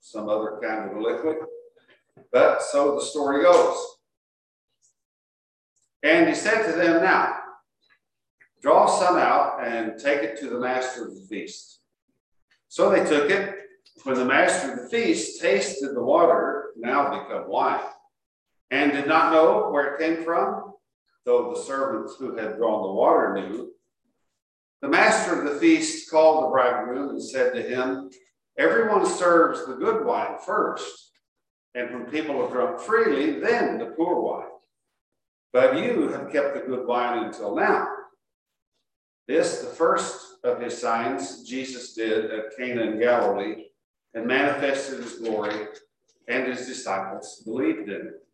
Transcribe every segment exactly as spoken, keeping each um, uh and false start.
some other kind of a liquid. But so the story goes. And he said to them, now, draw some out and take it to the master of the feast. So they took it. When the master of the feast tasted the water, now become wine, and did not know where it came from, though the servants who had drawn the water knew, the master of the feast called the bridegroom and said to him, everyone serves the good wine first, and when people have drunk freely, then the poor wine. But you have kept the good wine until now. This, the first of his signs, Jesus did at Cana in Galilee, and manifested his glory, and his disciples believed in it.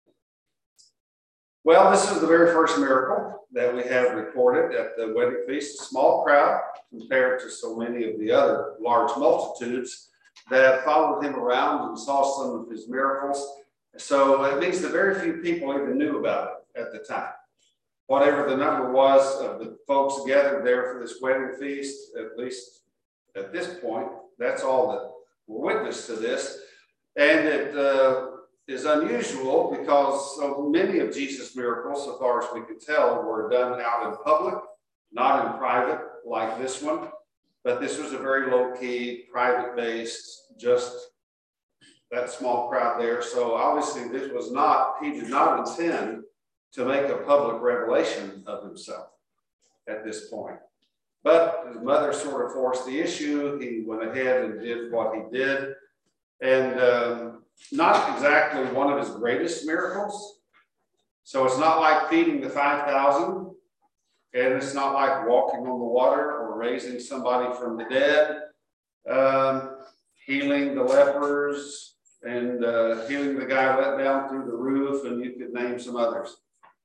Well, this is the very first miracle that we have recorded at the wedding feast. A small crowd compared to so many of the other large multitudes that followed him around and saw some of his miracles. So it means that very few people even knew about it at the time. Whatever the number was of the folks gathered there for this wedding feast, at least at this point, that's all that were witness to this. And it uh, is unusual because so many of Jesus' miracles, so far as we can tell, were done out in public, not in private like this one. But this was a very low-key, private-based, just that small crowd there. So obviously this was not, he did not intend to make a public revelation of himself at this point. But his mother sort of forced the issue. He went ahead and did what he did. And um, not exactly one of his greatest miracles. So it's not like feeding the five thousand. And it's not like walking on the water or raising somebody from the dead. Um, healing the lepers and uh, healing the guy let down through the roof. And you could name some others.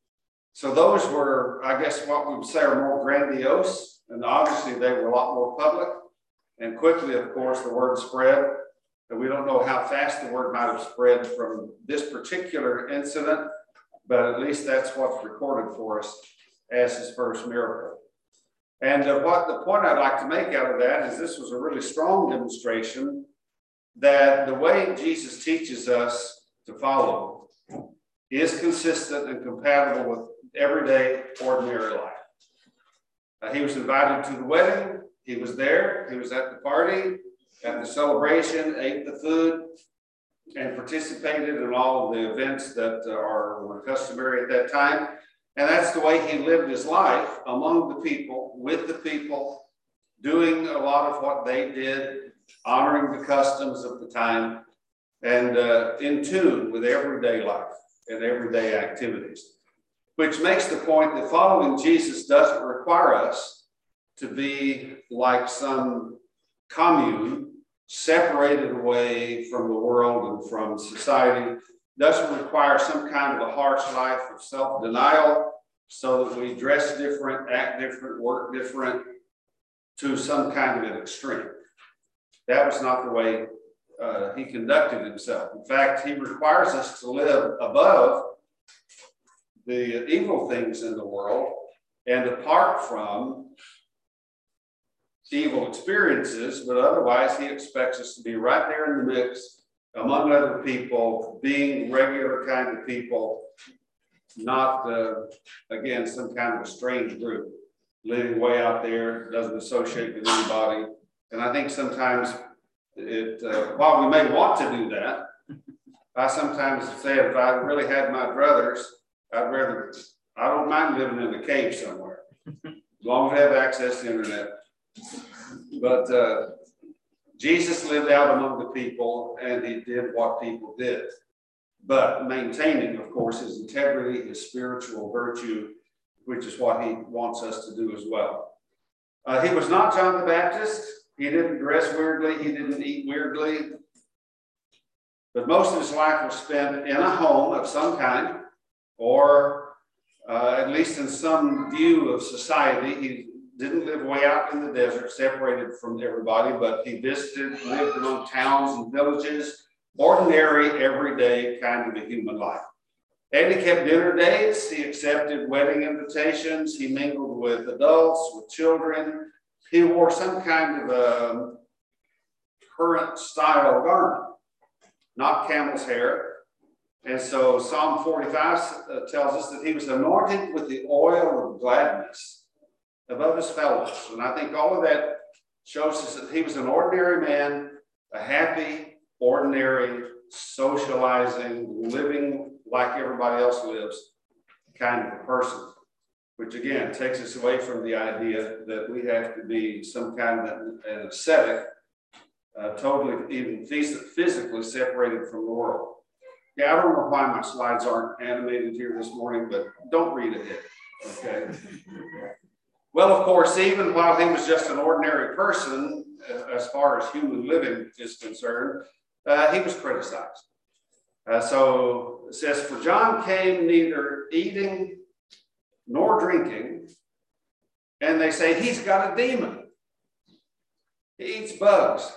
So those were, I guess, what we would say are more grandiose. And obviously they were a lot more public. And quickly, of course, the word spread. And we don't know how fast the word might have spread from this particular incident, but at least that's what's recorded for us as his first miracle. And uh, what the point I'd like to make out of that is this was a really strong demonstration that the way Jesus teaches us to follow is consistent and compatible with everyday, ordinary life. Uh, he was invited to the wedding. He was there. He was at the party, at the celebration, ate the food, and participated in all of the events that uh, are were customary at that time. And that's the way he lived his life among the people, with the people, doing a lot of what they did, honoring the customs of the time, and uh, in tune with everyday life and everyday activities. Which makes the point that following Jesus doesn't require us to be like some commune separated away from the world and from society. Doesn't require some kind of a harsh life of self-denial so that we dress different, act different, work different to some kind of an extreme. That was not the way uh, he conducted himself. In fact, he requires us to live above the evil things in the world and apart from evil experiences, but otherwise he expects us to be right there in the mix among other people, being regular kind of people, not, uh, again, some kind of a strange group, living way out there, doesn't associate with anybody. And I think sometimes it, uh, while we may want to do that, I sometimes say if I really had my druthers, I'd rather, I don't mind living in a cave somewhere, as long as I have access to internet. But uh, Jesus lived out among the people and he did what people did, but maintaining, of course, his integrity, his spiritual virtue, which is what he wants us to do as well. Uh, he was not John the Baptist. He didn't dress weirdly. He didn't eat weirdly. But most of his life was spent in a home of some kind, or uh, at least in some view of society. He didn't live way out in the desert, separated from everybody, but he visited, lived among towns and villages, ordinary, everyday kind of a human life. And he kept dinner dates. He accepted wedding invitations. He mingled with adults, with children. He wore some kind of a current style garment. not camel's hair. And so Psalm forty-five uh, tells us that he was anointed with the oil of gladness above his fellows. And I think all of that shows us that he was an ordinary man, a happy, ordinary, socializing, living like everybody else lives kind of a person, which again takes us away from the idea that we have to be some kind of an ascetic, uh, totally even physically separated from the world. Yeah, I don't know why my slides aren't animated here this morning, but don't read ahead, okay? Well, of course, even while he was just an ordinary person, uh, as far as human living is concerned, uh, he was criticized. Uh, so it says, for John came neither eating nor drinking, and they say he's got a demon. He eats bugs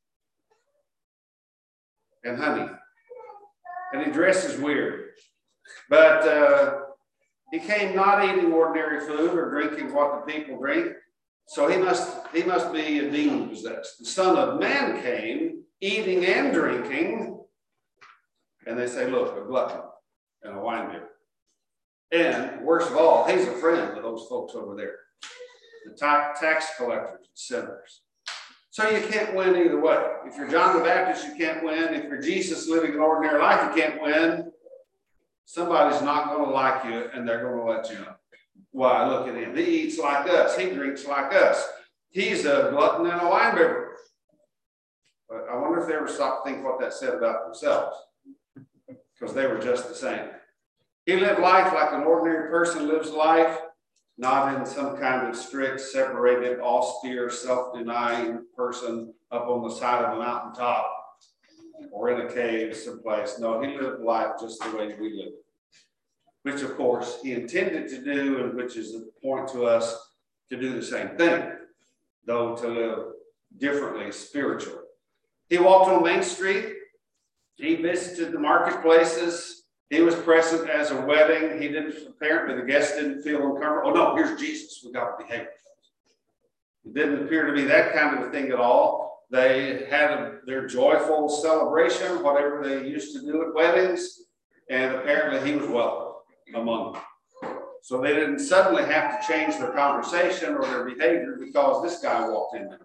and honey, and he dresses weird. But uh, he came not eating ordinary food or drinking what the people drink, so he must, he must be a demon possessed. The Son of Man came eating and drinking, and they say, look, a glutton and a winebibber. And worst of all, he's a friend of those folks over there, the tax collectors and sinners. So you can't win either way. If you're John the Baptist, you can't win. If you're Jesus living an ordinary life, you can't win. Somebody's not going to like you, and they're going to let you know. Why, look at him. He eats like us. He drinks like us. He's a glutton and a winebibber. But I wonder if they ever stopped to think what that said about themselves, because they were just the same. He lived life like an ordinary person lives life, not in some kind of strict, separated, austere, self-denying person up on the side of a mountaintop or in a cave someplace. No, he lived life just the way we live it, which of course he intended to do, and which is a point to us to do the same thing, though to live differently spiritually. He walked on Main Street. He visited the marketplaces. He was present as a wedding. He didn't, apparently the guests didn't feel uncomfortable. Oh no, here's Jesus. We got to behave. It didn't appear to be that kind of a thing at all. They had a, their joyful celebration, whatever they used to do at weddings, and apparently he was welcome among them. So they didn't suddenly have to change their conversation or their behavior because this guy walked in there.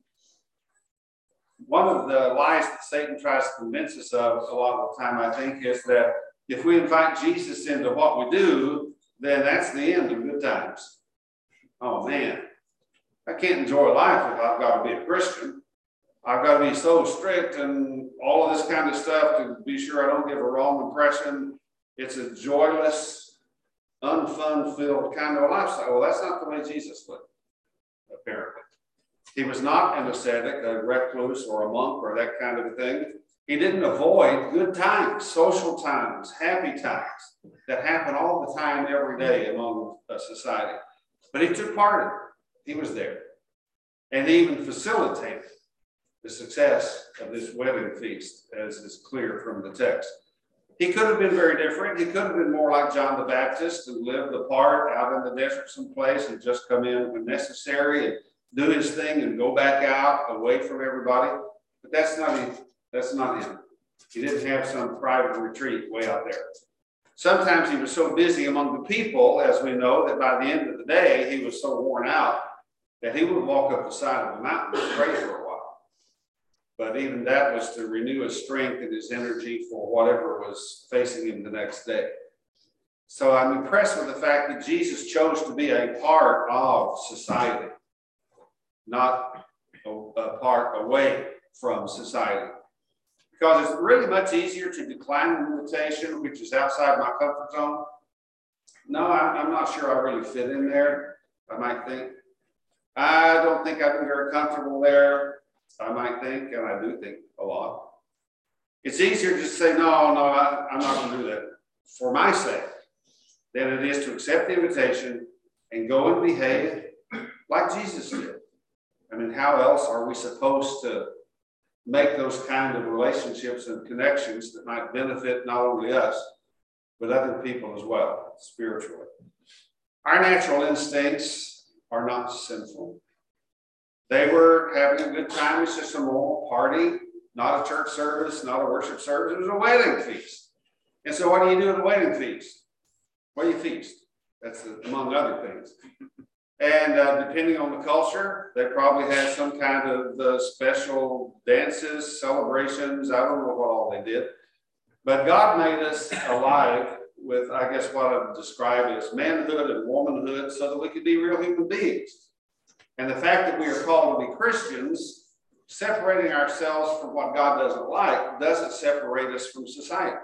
One of the lies that Satan tries to convince us of a lot of the time, I think, is that if we invite Jesus into what we do, then that's the end of good times. Oh man, I can't enjoy life if I've got to be a Christian. I've got to be so strict and all of this kind of stuff to be sure I don't give a wrong impression. It's a joyless, unfun-filled kind of lifestyle. Well, that's not the way Jesus lived, apparently. He was not an ascetic, a recluse, or a monk, or that kind of a thing. He didn't avoid good times, social times, happy times that happen all the time, every day among a society. But he took part in it. He was there. And he even facilitated the success of this wedding feast, as is clear from the text. He could have been very different. He could have been more like John the Baptist and lived apart out in the desert someplace and just come in when necessary and do his thing and go back out away from everybody. But that's not him. That's not him. He didn't have some private retreat way out there. Sometimes he was so busy among the people, as we know, that by the end of the day, he was so worn out that he would walk up the side of the mountain and pray for a while. But even that was to renew his strength and his energy for whatever was facing him the next day. So I'm impressed with the fact that Jesus chose to be a part of society, not a, a part away from society. Because it's really much easier to decline an invitation, which is outside my comfort zone. No, I'm, I'm not sure I really fit in there, I might think. I don't think I'd be very comfortable there, I might think, and I do think a lot. It's easier to say, no, no, I, I'm not going to do that for my sake, than it is to accept the invitation and go and behave like Jesus did. I mean, how else are we supposed to make those kind of relationships and connections that might benefit not only us, but other people as well, spiritually? Our natural instincts are not sinful. They were having a good time. It's just a normal party. Not a church service, not a worship service. It was a wedding feast. And so what do you do at a wedding feast? Well, you feast. That's the, among other things. And uh, depending on the culture, they probably had some kind of uh, special dances, celebrations. I don't know what all they did. But God made us alive with, I guess, what I would describe as manhood and womanhood so that we could be real human beings. And the fact that we are called to be Christians, separating ourselves from what God doesn't like, doesn't separate us from society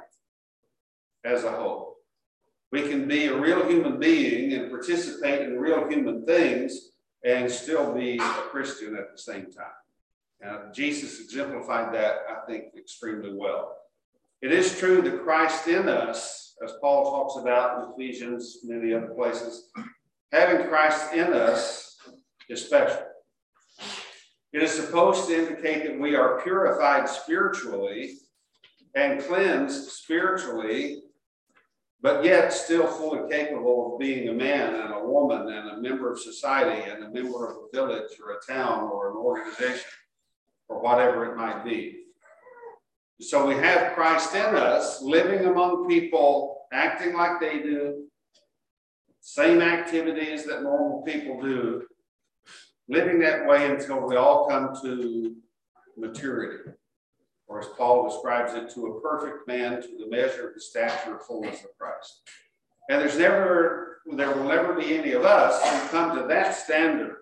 as a whole. We can be a real human being and participate in real human things and still be a Christian at the same time. Now, Jesus exemplified that, I think, extremely well. It is true that Christ in us, as Paul talks about in Ephesians, many other places, having Christ in us is special. It is supposed to indicate that we are purified spiritually and cleansed spiritually, but yet still fully capable of being a man and a woman and a member of society and a member of a village or a town or an organization or whatever it might be. So we have Christ in us, living among people, acting like they do, same activities that normal people do, living that way until we all come to maturity, or as Paul describes it, to a perfect man, to the measure of the stature of fullness of Christ. And there's never, there will never be any of us who come to that standard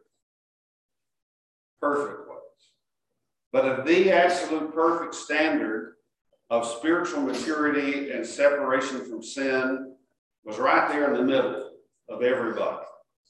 perfectly. But of the absolute perfect standard of spiritual maturity and separation from sin was right there in the middle of everybody.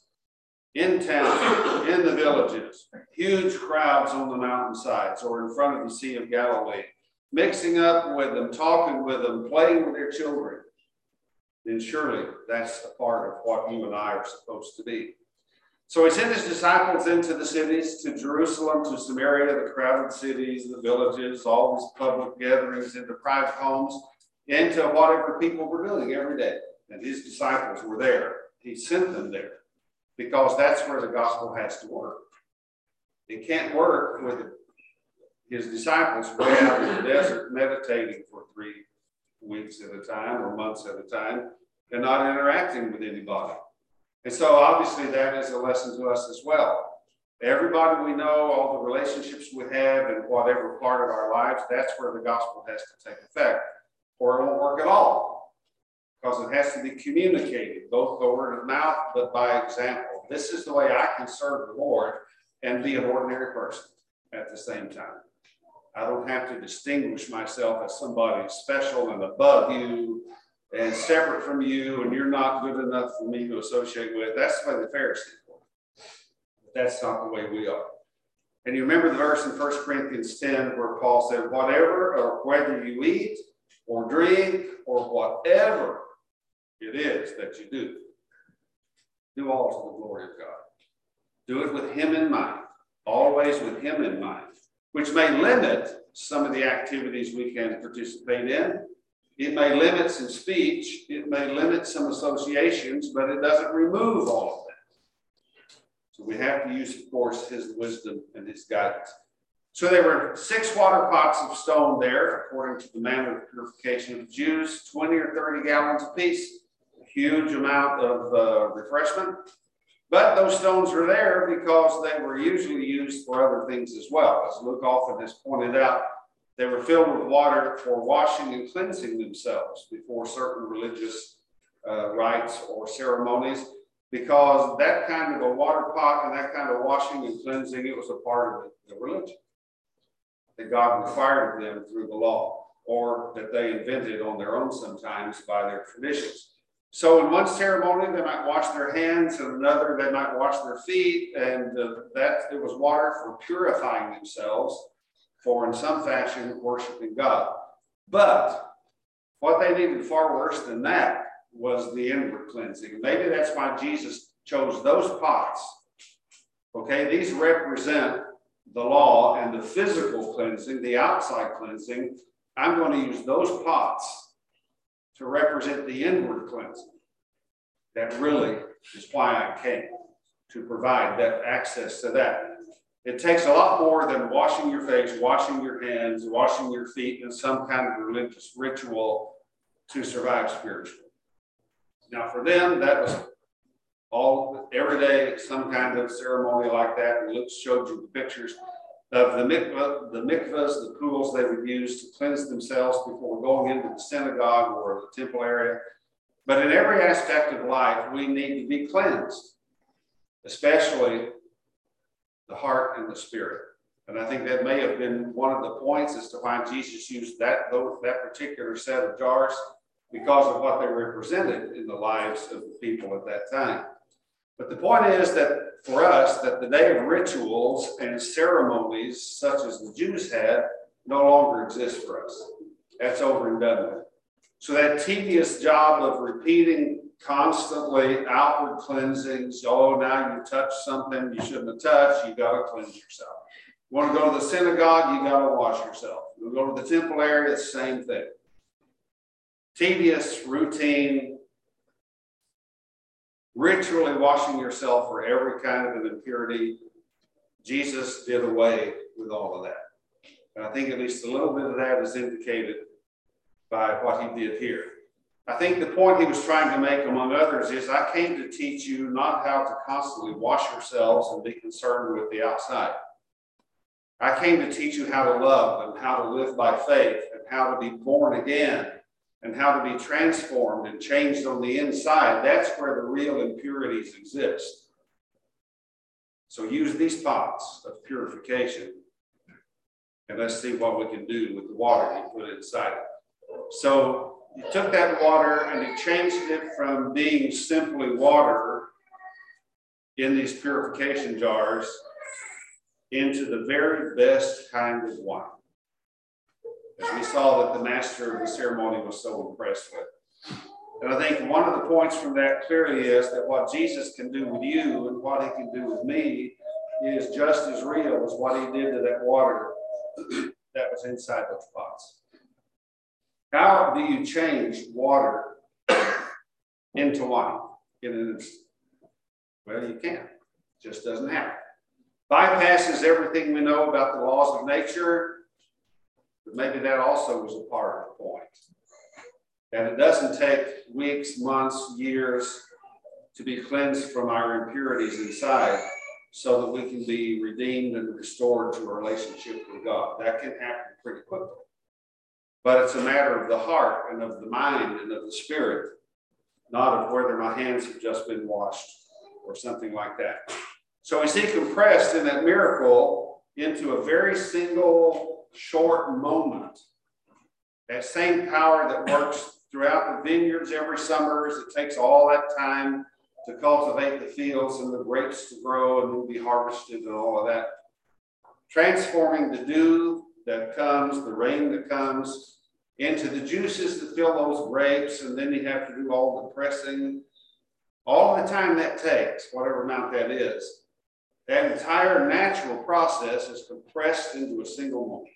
In town, in the villages, huge crowds on the mountainsides or in front of the Sea of Galilee, mixing up with them, talking with them, playing with their children. Then surely that's a part of what you and I are supposed to be. So he sent his disciples into the cities, to Jerusalem, to Samaria, the crowded cities, the villages, all these public gatherings, into private homes, into whatever people were doing every day. And his disciples were there. He sent them there because that's where the gospel has to work. It can't work with his disciples way out in the desert meditating for three weeks at a time or months at a time and not interacting with anybody. And so obviously that is a lesson to us as well. Everybody we know, all the relationships we have in whatever part of our lives, that's where the gospel has to take effect, or it won't work at all, because it has to be communicated, both the word of mouth, but by example. This is the way I can serve the Lord and be an ordinary person at the same time. I don't have to distinguish myself as somebody special and above you and separate from you, and you're not good enough for me to associate with. That's the way the Pharisees were. But that's not the way we are. And you remember the verse in First Corinthians ten where Paul said, whatever or whether you eat or drink or whatever it is that you do, do all to the glory of God. Do it with him in mind, always with him in mind, which may limit some of the activities we can participate in. It may limit some speech, it may limit some associations, but it doesn't remove all of that. So we have to use, of course, his wisdom and his guidance. So there were six water pots of stone there, according to the manner of purification of the Jews, twenty or thirty gallons apiece, a huge amount of uh, refreshment. But those stones are there because they were usually used for other things as well. As Luke often has pointed out, they were filled with water for washing and cleansing themselves before certain religious uh, rites or ceremonies, because that kind of a water pot and that kind of washing and cleansing, it was a part of the, the religion that God required of them through the law, or that they invented on their own sometimes by their traditions. So in one ceremony, they might wash their hands, and another, they might wash their feet, and uh, that it was water for purifying themselves, for in some fashion worshiping God. But what they needed far worse than that was the inward cleansing. Maybe that's why Jesus chose those pots. Okay, these represent the law and the physical cleansing, the outside cleansing. I'm going to use those pots to represent the inward cleansing. That really is why I came, to provide that access to that. It takes a lot more than washing your face, washing your hands, washing your feet in some kind of religious ritual to survive spiritually. Now for them, that was all every day, some kind of ceremony like that. And Luke showed you the pictures of the mikvah, the mikvahs, the pools they would use to cleanse themselves before going into the synagogue or the temple area. But in every aspect of life, we need to be cleansed, especially the heart and the spirit. And I think that may have been one of the points as to why Jesus used that, that particular set of jars, because of what they represented in the lives of the people at that time. But the point is that for us, that the day of rituals and ceremonies, such as the Jews had, no longer exists for us. That's over and done with. So that tedious job of repeating constantly outward cleansings, oh, now you touched something you shouldn't have touched, you got to cleanse yourself. You want to go to the synagogue, you got to wash yourself. You go to the temple area, it's the same thing. Tedious, routine, ritually washing yourself for every kind of an impurity. Jesus did away with all of that. And I think at least a little bit of that is indicated by what he did here. I think the point he was trying to make, among others, is I came to teach you not how to constantly wash yourselves and be concerned with the outside. I came to teach you how to love and how to live by faith and how to be born again and how to be transformed and changed on the inside. That's where the real impurities exist. So use these pots of purification, and let's see what we can do with the water he put inside it. So he took that water and he changed it from being simply water in these purification jars into the very best kind of wine, as we saw that the master of the ceremony was so impressed with. And I think one of the points from that clearly is that what Jesus can do with you and what he can do with me is just as real as what he did to that water that was inside those pots. How do you change water into wine in an instant? Well, you can't. It just doesn't happen. Bypasses everything we know about the laws of nature, but maybe that also was a part of the point. And it doesn't take weeks, months, years to be cleansed from our impurities inside so that we can be redeemed and restored to a relationship with God. That can happen pretty quickly. But it's a matter of the heart and of the mind and of the spirit, not of whether my hands have just been washed or something like that. So we see compressed in that miracle into a very single short moment. That same power that works throughout the vineyards every summer, as it takes all that time to cultivate the fields and the grapes to grow and then be harvested and all of that. Transforming the dew that comes, the rain that comes, into the juices that fill those grapes, and then you have to do all the pressing. All the time that takes, whatever amount that is, that entire natural process is compressed into a single moment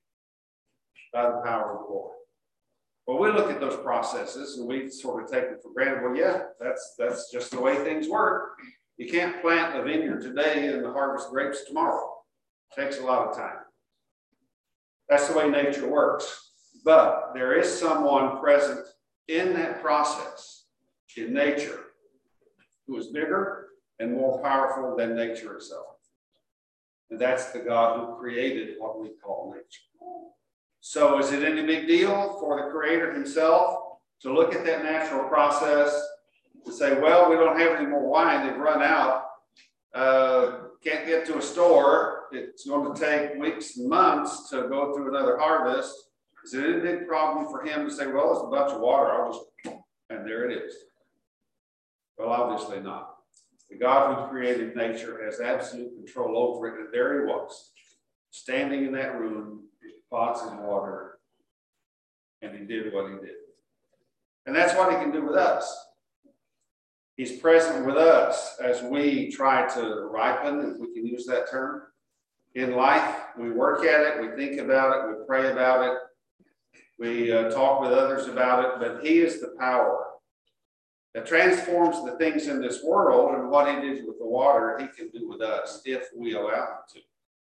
by the power of the Lord. Well, we look at those processes and we sort of take it for granted. Well, yeah, that's that's just the way things work. You can't plant a vineyard today and harvest grapes tomorrow. It takes a lot of time. That's the way nature works. But there is someone present in that process, in nature, who is bigger and more powerful than nature itself. And that's the God who created what we call nature. So is it any big deal for the Creator himself to look at that natural process and say, well, we don't have any more wine, they've run out, uh, can't get to a store, it's going to take weeks and months to go through another harvest? Is it any big problem for him to say, well, it's a bunch of water, I'll just, and there it is? Well, obviously not. The God who created nature has absolute control over it, and there he was, standing in that room, pots and water, and he did what he did. And that's what he can do with us. He's present with us as we try to ripen, if we can use that term, in life. We work at it, we think about it, we pray about it, we uh, talk with others about it, but he is the power that transforms the things in this world, and what he did with the water, he can do with us if we allow him to.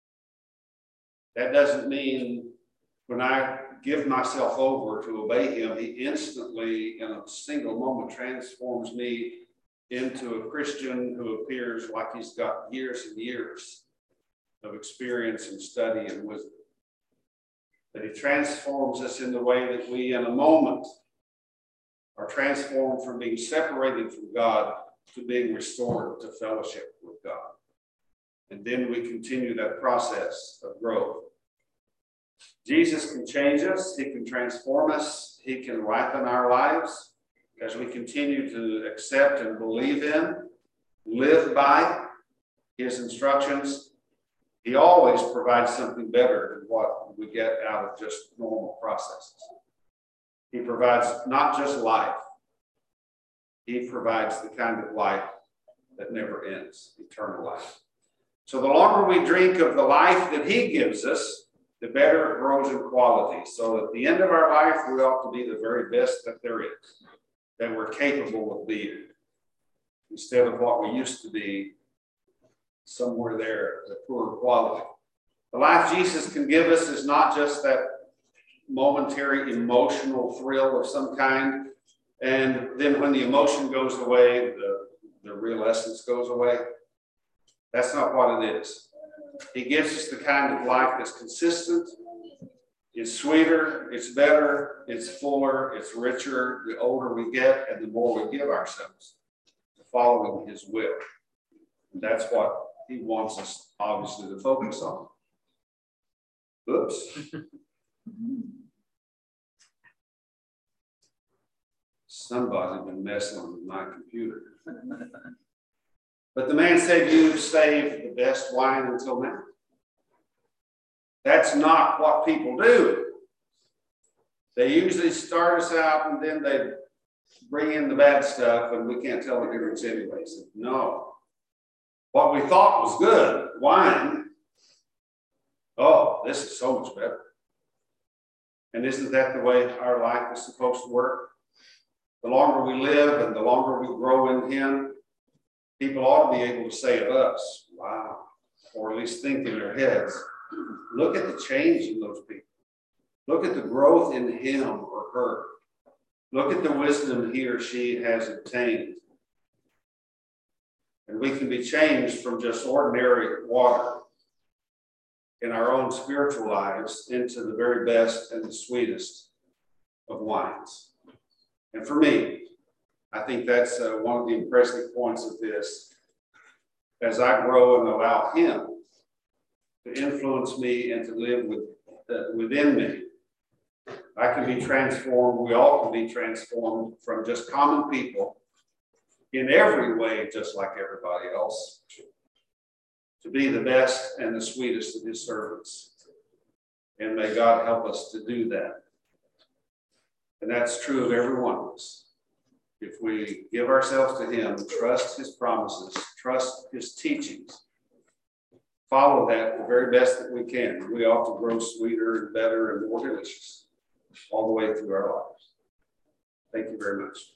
That doesn't mean when I give myself over to obey him, he instantly, in a single moment, transforms me into a Christian who appears like he's got years and years of experience and study and wisdom. That he transforms us in the way that we, in a moment, are transformed from being separated from God to being restored to fellowship with God. And then we continue that process of growth. Jesus can change us. He can transform us. He can ripen our lives as we continue to accept and believe in, live by his instructions. He always provides something better than what we get out of just normal processes. He provides not just life. He provides the kind of life that never ends, eternal life. So the longer we drink of the life that he gives us, the better it grows in quality. So at the end of our life, we ought to be the very best that there is, that we're capable of being, instead of what we used to be, somewhere there, the poor quality. The life Jesus can give us is not just that momentary emotional thrill of some kind, and then when the emotion goes away, the, the real essence goes away. That's not what it is. He gives us the kind of life that's consistent, it's sweeter, it's better, it's fuller, it's richer the older we get and the more we give ourselves to following his will. And that's what he wants us, obviously, to focus on. Oops. Somebody's been messing with my computer. But the man said, you've saved the best wine until now. That's not what people do. They usually start us out and then they bring in the bad stuff and we can't tell the difference anyways. No. What we thought was good, wine, oh, this is so much better. And isn't that the way our life is supposed to work? The longer we live and the longer we grow in him, people ought to be able to say of us, wow, or at least think in their heads, look at the change in those people. Look at the growth in him or her. Look at the wisdom he or she has obtained. And we can be changed from just ordinary water in our own spiritual lives into the very best and the sweetest of wines. And for me, I think that's uh, one of the impressive points of this. As I grow and allow him to influence me and to live with, uh, within me, I can be transformed. We all can be transformed from just common people in every way, just like everybody else, to be the best and the sweetest of his servants. And may God help us to do that. And that's true of every one of us. If we give ourselves to him, trust his promises, trust his teachings, follow that the very best that we can, we ought to grow sweeter and better and more delicious all the way through our lives. Thank you very much.